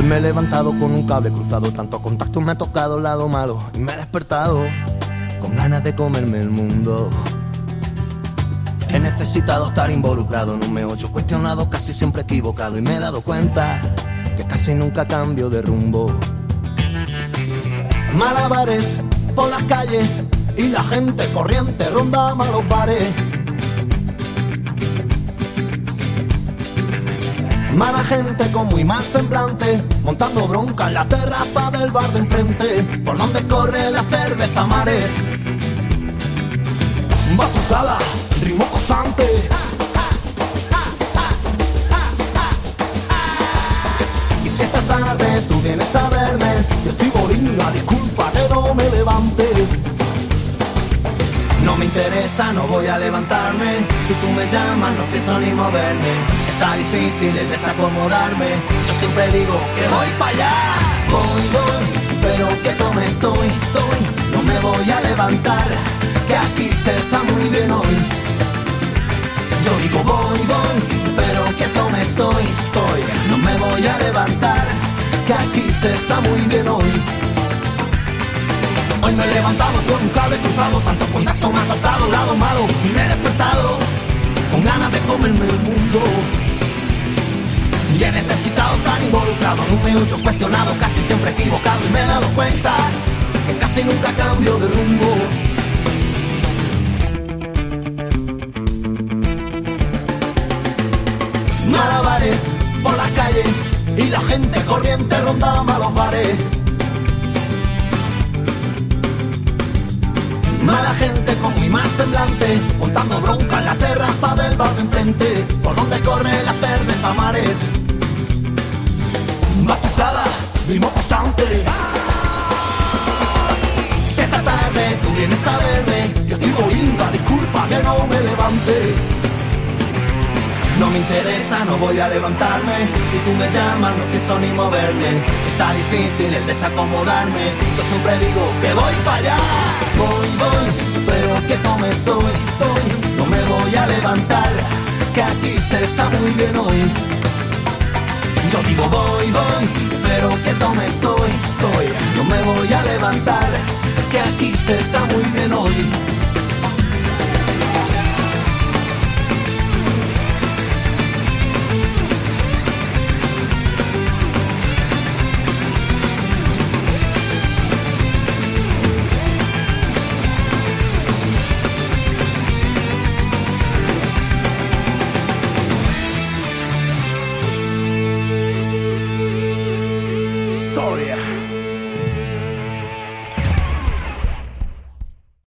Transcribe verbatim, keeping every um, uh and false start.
Hoy me he levantado con un cable cruzado, tanto contacto me ha tocado el lado malo y me he despertado con ganas de comerme el mundo. He necesitado estar involucrado en un meollo cuestionado, casi siempre equivocado, y me he dado cuenta que casi nunca cambio de rumbo. Malabares por las calles y la gente corriente ronda malos bares. Mala gente con muy mal semblante, montando bronca en la terraza del bar de enfrente, por donde corre la cerveza mares. Batucada, ritmo constante. Y si esta tarde tú vienes a verme, yo estoy bolinga, disculpa que no me levante. No me interesa, no voy a levantarme. Si tú me llamas, no pienso ni moverme. Está difícil el desacomodarme. Yo siempre digo que voy para allá. Voy, voy, pero que tome estoy, estoy. No me voy a levantar, que aquí se está muy bien hoy. Yo digo voy, voy, pero que tome estoy, estoy. No me voy a levantar, que aquí se está muy bien hoy. Hoy me he levantado con un cable cruzado, tanto contacto me ha tocado el lado malo, y me he despertado con ganas de comerme el mundo. Y he necesitado estar involucrado en un meollo cuestionado, casi siempre equivocado, y me he dado cuenta que casi nunca cambio de rumbo. Malabares por las calles y la gente corriente rondaba los bares. Mala gente con muy mal semblante, montando bronca en la terraza del bar de enfrente, por donde corre la cerveza mares. Batucada, ritmo constante. Si esta tarde tú vienes a verme, yo estoy bolinga, disculpa que no me levante. No me interesa, no voy a levantarme. Si tú me llamas, no pienso ni moverme. Está difícil el desacomodarme. Yo siempre digo que voy para allá. Voy, voy, pero que tome estoy, estoy. No me voy a levantar, que aquí se está muy bien hoy. Yo digo voy, voy, pero que tome estoy, estoy. No me voy a levantar, que aquí se está muy bien hoy. Storia.